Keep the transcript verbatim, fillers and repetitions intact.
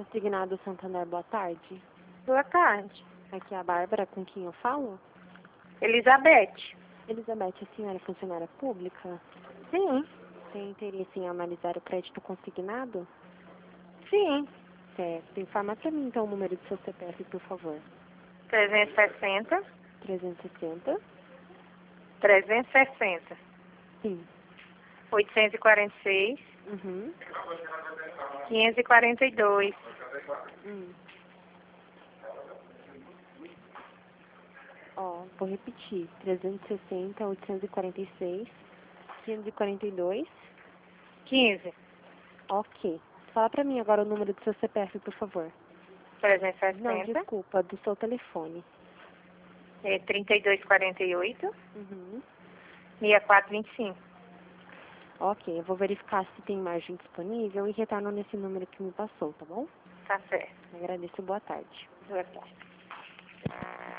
Consignado Santander, boa tarde. Boa tarde. Aqui é a Bárbara, com quem eu falo? Elizabeth. Elizabeth, a senhora é funcionária pública? Sim. Tem interesse em analisar o crédito consignado? Sim. Certo. Informa para mim, então, o número do seu C P F, por favor. trezentos e sessenta. trezentos e sessenta? trezentos e sessenta. Sim. oitocentos e quarenta e seis. Uhum. quinhentos e quarenta e dois. Hum. Ó, vou repetir. trezentos e sessenta, oitocentos e quarenta e seis, quinhentos e quarenta e dois. quinze. Ok. Fala pra mim agora o número do seu C P F, por favor. trezentos e Não, sessenta. desculpa, do seu telefone. É, trinta e dois, quarenta e oito. Uhum. sessenta e quatro, vinte e cinco. Ok, eu vou verificar se tem margem disponível e retorno nesse número que me passou, tá bom? Tá certo. Agradeço, boa tarde. Boa tarde.